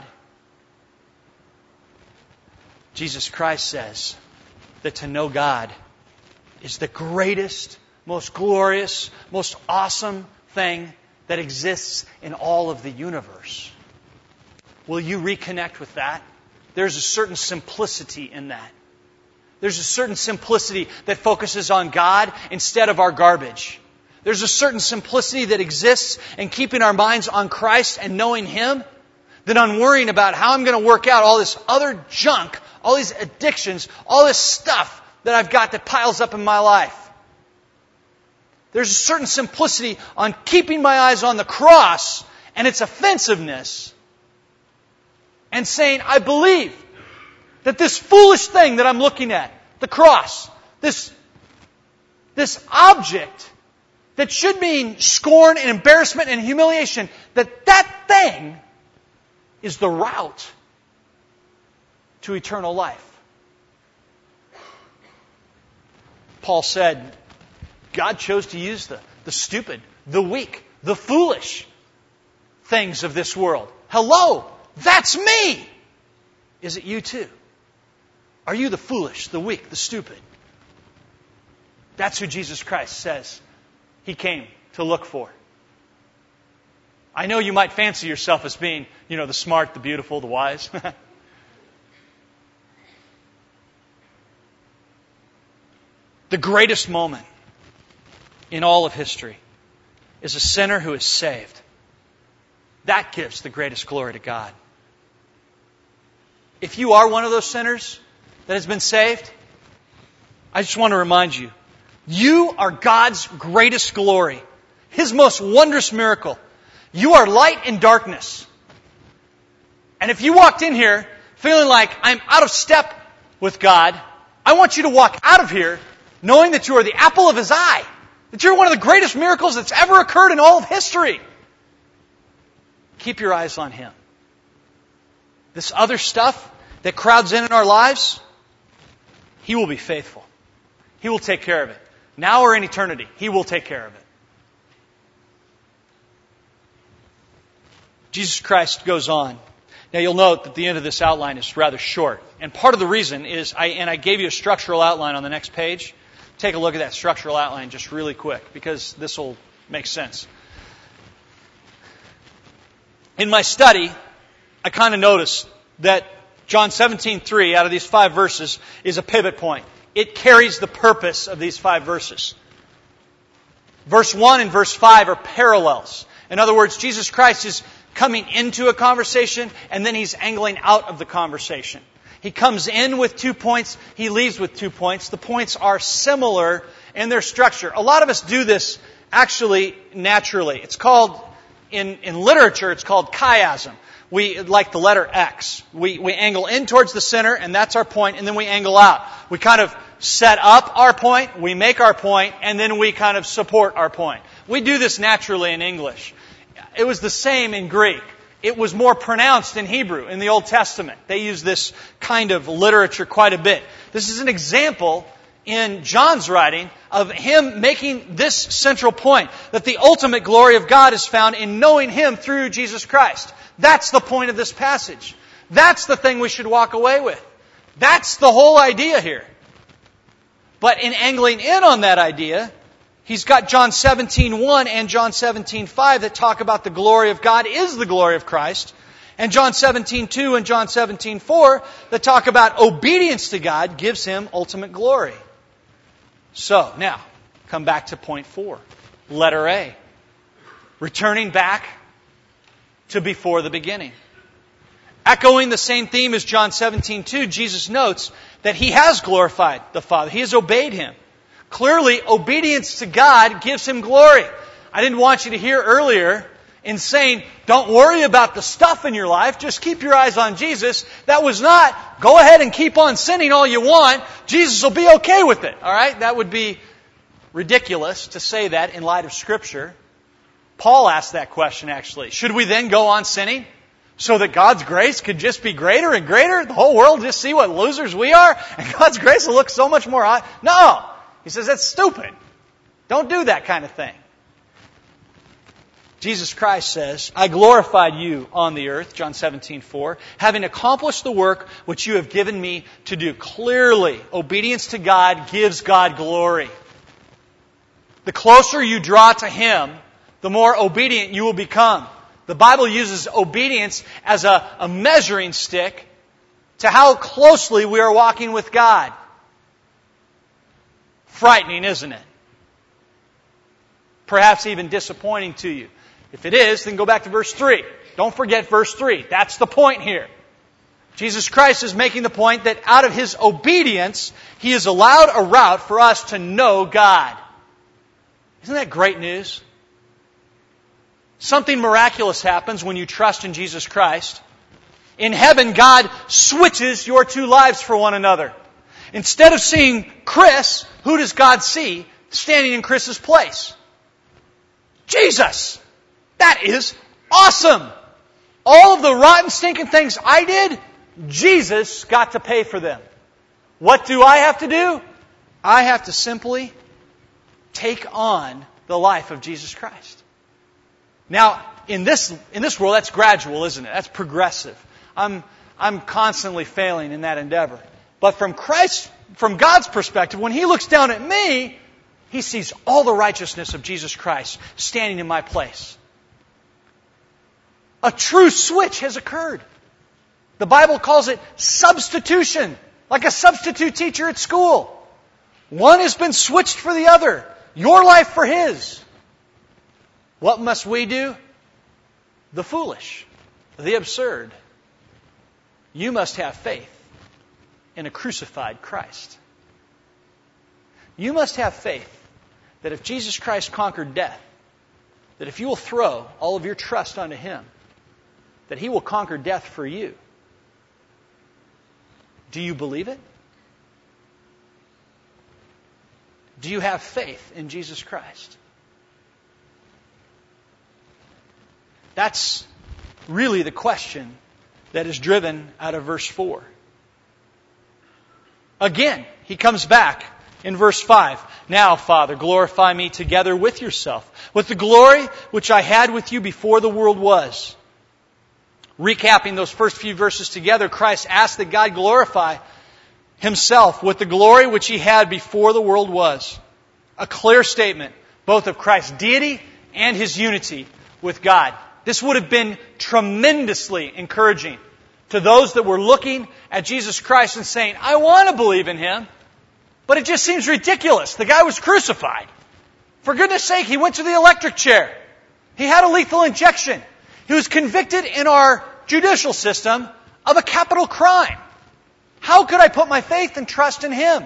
Jesus Christ says that to know God is the greatest, most glorious, most awesome thing that exists in all of the universe. Will you reconnect with that? There's a certain simplicity in that. There's a certain simplicity that focuses on God instead of our garbage. There's a certain simplicity that exists in keeping our minds on Christ and knowing Him than on worrying about how I'm going to work out all this other junk, all these addictions, all this stuff that I've got that piles up in my life. There's a certain simplicity on keeping my eyes on the cross and its offensiveness and saying, I believe that this foolish thing that I'm looking at, the cross, this object that should mean scorn and embarrassment and humiliation, that thing is the route to eternal life. Paul said, God chose to use the stupid, the weak, the foolish things of this world. Hello, that's me! Is it you too? Are you the foolish, the weak, the stupid? That's who Jesus Christ says He came to look for. I know you might fancy yourself as being, the smart, the beautiful, the wise. The greatest moment in all of history is a sinner who is saved. That gives the greatest glory to God. If you are one of those sinners that has been saved, I just want to remind you, you are God's greatest glory, His most wondrous miracle. You are light in darkness. And if you walked in here feeling like I'm out of step with God, I want you to walk out of here knowing that you are the apple of His eye. That you're one of the greatest miracles that's ever occurred in all of history. Keep your eyes on Him. This other stuff that crowds in our lives, He will be faithful. He will take care of it. Now or in eternity, He will take care of it. Jesus Christ goes on. Now you'll note that the end of this outline is rather short. And part of the reason is, I gave you a structural outline on the next page. Take a look at that structural outline just really quick, because this will make sense. In my study, I kind of noticed that John 17:3 out of these 5 verses is a pivot point. It carries the purpose of these 5 verses. Verse 1 and verse 5 are parallels. In other words, Jesus Christ is coming into a conversation and then He's angling out of the conversation. He comes in with 2 points, He leaves with 2 points. The points are similar in their structure. A lot of us do this actually naturally. It's called, in literature, it's called chiasm. We, like the letter X, we angle in towards the center, and that's our point, and then we angle out. We kind of set up our point, we make our point, and then we kind of support our point. We do this naturally in English. It was the same in Greek. It was more pronounced in Hebrew in the Old Testament. They use this kind of literature quite a bit. This is an example in John's writing of him making this central point, that the ultimate glory of God is found in knowing Him through Jesus Christ. That's the point of this passage. That's the thing we should walk away with. That's the whole idea here. But in angling in on that idea, he's got John 17:1 and John 17:5 that talk about the glory of God is the glory of Christ. And John 17:2 and John 17:4 that talk about obedience to God gives Him ultimate glory. So, now, come back to point 4. Letter A. Returning back to before the beginning. Echoing the same theme as John 17:2, Jesus notes that He has glorified the Father. He has obeyed Him. Clearly, obedience to God gives Him glory. I didn't want you to hear earlier in saying, don't worry about the stuff in your life, just keep your eyes on Jesus. That was not, go ahead and keep on sinning all you want, Jesus will be okay with it. Alright? That would be ridiculous to say that in light of Scripture. Paul asked that question actually. Should we then go on sinning so that God's grace could just be greater and greater? The whole world just see what losers we are? And God's grace will look so much more high? No! He says that's stupid. Don't do that kind of thing. Jesus Christ says, I glorified you on the earth, John 17:4, having accomplished the work which you have given me to do. Clearly, obedience to God gives God glory. The closer you draw to Him, the more obedient you will become. The Bible uses obedience as a measuring stick to how closely we are walking with God. Frightening, isn't it? Perhaps even disappointing to you. If it is, then go back to verse 3. Don't forget verse 3. That's the point here. Jesus Christ is making the point that out of His obedience, He has allowed a route for us to know God. Isn't that great news? Something miraculous happens when you trust in Jesus Christ. In heaven, God switches your two lives for one another. Instead of seeing Chris, who does God see standing in Chris's place? Jesus! That is awesome! All of the rotten, stinking things I did, Jesus got to pay for them. What do I have to do? I have to simply take on the life of Jesus Christ. Now, in this world, that's gradual, isn't it? That's progressive. I'm constantly failing in that endeavor. But from God's perspective, when He looks down at me, He sees all the righteousness of Jesus Christ standing in my place. A true switch has occurred. The Bible calls it substitution, like a substitute teacher at school. One has been switched for the other. Your life for His. What must we do? The foolish, the absurd. You must have faith in a crucified Christ. You must have faith that if Jesus Christ conquered death, that if you will throw all of your trust onto Him, that He will conquer death for you. Do you believe it? Do you have faith in Jesus Christ? That's really the question that is driven out of verse 4. Again, He comes back in verse 5. Now, Father, glorify me together with yourself, with the glory which I had with you before the world was. Recapping those first few verses together, Christ asked that God glorify Himself with the glory which He had before the world was. A clear statement, both of Christ's deity and His unity with God. This would have been tremendously encouraging to those that were looking at Jesus Christ and saying, I want to believe in Him, but it just seems ridiculous. The guy was crucified. For goodness sake, He went to the electric chair. He had a lethal injection. He was convicted in our judicial system of a capital crime. How could I put my faith and trust in Him?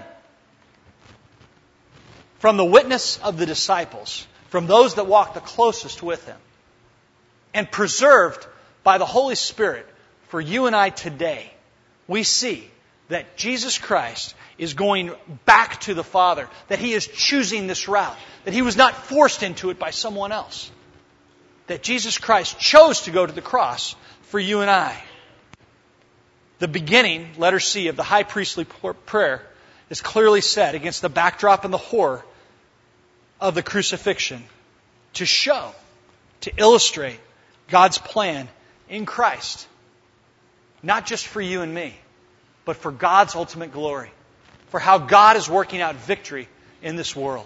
From the witness of the disciples, from those that walked the closest with Him, and preserved by the Holy Spirit for you and I today, we see that Jesus Christ is going back to the Father, that He is choosing this route, that He was not forced into it by someone else, that Jesus Christ chose to go to the cross for you and I. The beginning, letter C, of the high priestly prayer is clearly said against the backdrop and the horror of the crucifixion to show, to illustrate God's plan in Christ. Not just for you and me, but for God's ultimate glory. For how God is working out victory in this world.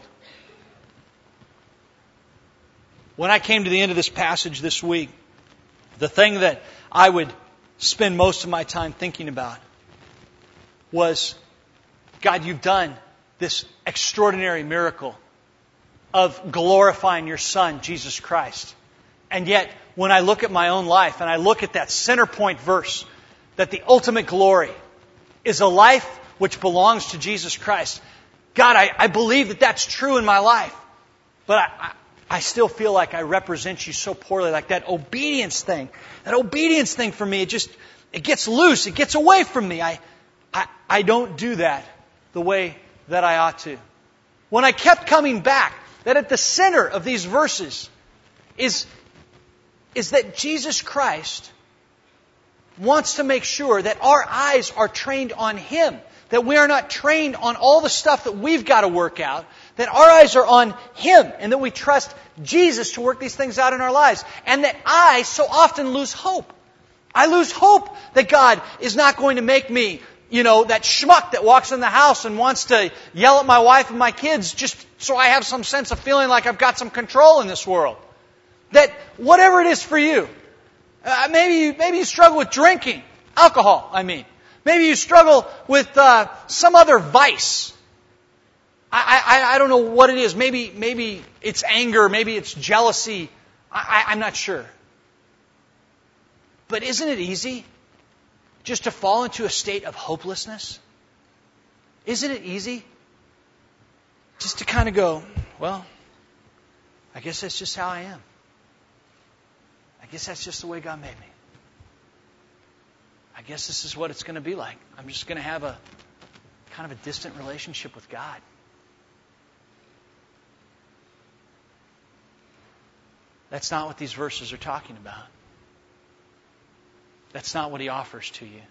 When I came to the end of this passage this week, the thing that I would spend most of my time thinking about was, God, You've done this extraordinary miracle of glorifying Your Son, Jesus Christ. And yet, when I look at my own life and I look at that center point verse, that the ultimate glory is a life which belongs to Jesus Christ. God, I believe that that's true in my life. But I still feel like I represent You so poorly. Like that obedience thing for me, it gets loose. It gets away from me. I don't do that the way that I ought to. When I kept coming back, that at the center of these verses is that Jesus Christ wants to make sure that our eyes are trained on Him. That we are not trained on all the stuff that we've got to work out. That our eyes are on Him and that we trust Jesus to work these things out in our lives. And that I so often lose hope. I lose hope that God is not going to make me, that schmuck that walks in the house and wants to yell at my wife and my kids just so I have some sense of feeling like I've got some control in this world. That whatever it is for you, maybe you struggle with drinking, alcohol, Maybe you struggle with some other vice. I don't know what it is. Maybe it's anger. Maybe it's jealousy. I'm not sure. But isn't it easy just to fall into a state of hopelessness? Isn't it easy just to kind of go, well, I guess that's just how I am. I guess that's just the way God made me. I guess this is what it's going to be like. I'm just going to have a kind of a distant relationship with God. That's not what these verses are talking about. That's not what He offers to you.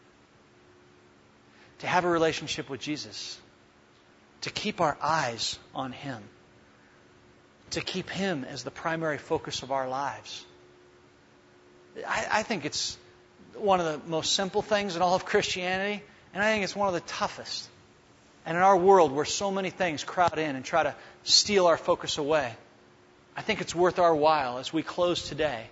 To have a relationship with Jesus, to keep our eyes on Him, to keep Him as the primary focus of our lives. I think it's one of the most simple things in all of Christianity, and I think it's one of the toughest. And in our world where so many things crowd in and try to steal our focus away, I think it's worth our while as we close today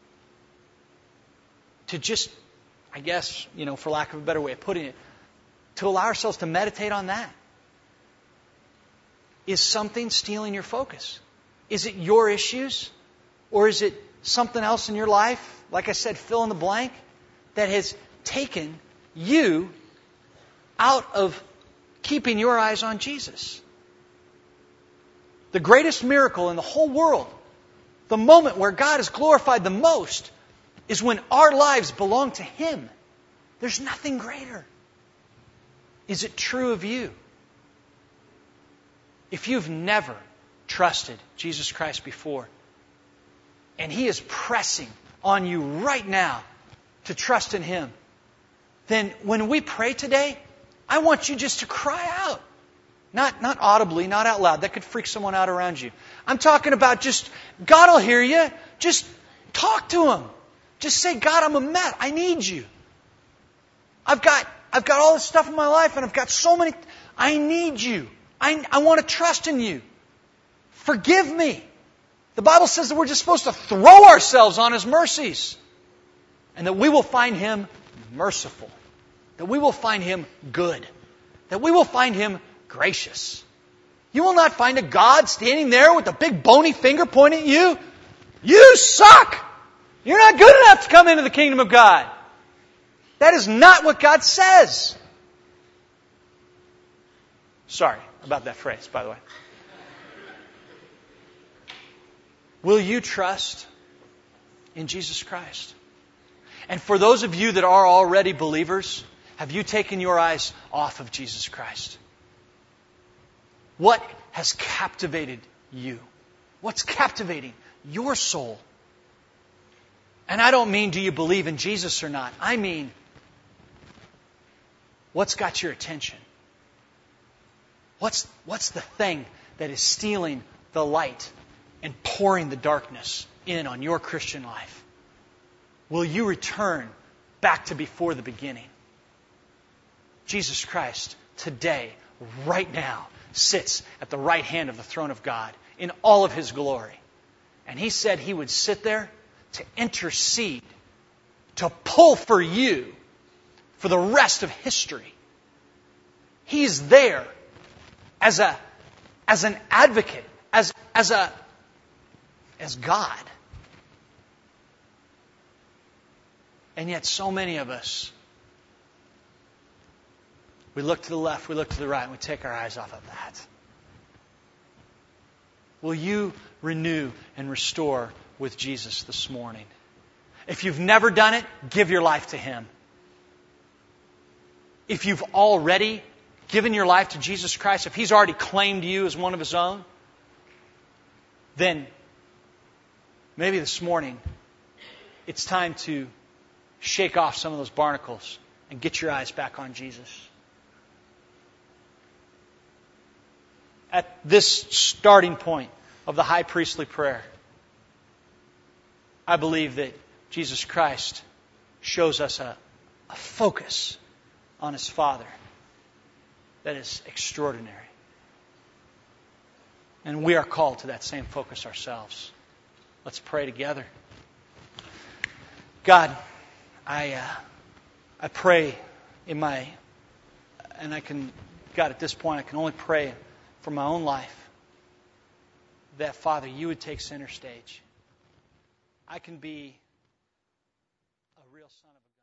to just, I guess, for lack of a better way of putting it, to allow ourselves to meditate on that. Is something stealing your focus? Is it your issues? Or is it something else in your life, like I said, fill in the blank, that has taken you out of keeping your eyes on Jesus? The greatest miracle in the whole world, the moment where God is glorified the most, is when our lives belong to Him. There's nothing greater. Is it true of you? If you've never trusted Jesus Christ before, and He is pressing on you right now to trust in Him, then when we pray today, I want you just to cry out. Not audibly, not out loud. That could freak someone out around you. I'm talking about just, God will hear you. Just talk to Him. Just say, God, I'm a mess. I need you. I've got all this stuff in my life and I've got so many. I need you. I want to trust in you. Forgive me. The Bible says that we're just supposed to throw ourselves on His mercies. And that we will find Him merciful. That we will find Him good. That we will find Him gracious. You will not find a God standing there with a big bony finger pointing at you. You suck! You're not good enough to come into the kingdom of God. That is not what God says. Sorry about that phrase, by the way. Will you trust in Jesus Christ? And for those of you that are already believers, have you taken your eyes off of Jesus Christ? What has captivated you? What's captivating your soul? And I don't mean do you believe in Jesus or not. I mean, what's got your attention? What's the thing that is stealing the light and pouring the darkness in on your Christian life? Will you return back to before the beginning? Jesus Christ, today, right now, sits at the right hand of the throne of God in all of His glory. And He said He would sit there to intercede, to pull for you for the rest of history. He's there as an advocate, as God. And yet so many of us, we look to the left, we look to the right, and we take our eyes off of that. Will you renew and restore with Jesus this morning? If you've never done it, give your life to Him. If you've already given your life to Jesus Christ, if He's already claimed you as one of His own, then maybe this morning it's time to shake off some of those barnacles and get your eyes back on Jesus. at this starting point of the high priestly prayer, I believe that Jesus Christ shows us a focus on His Father that is extraordinary. And we are called to that same focus ourselves. Let's pray together. God, I pray God, at this point, I can only pray for my own life that, Father, You would take center stage. I can be a real son of a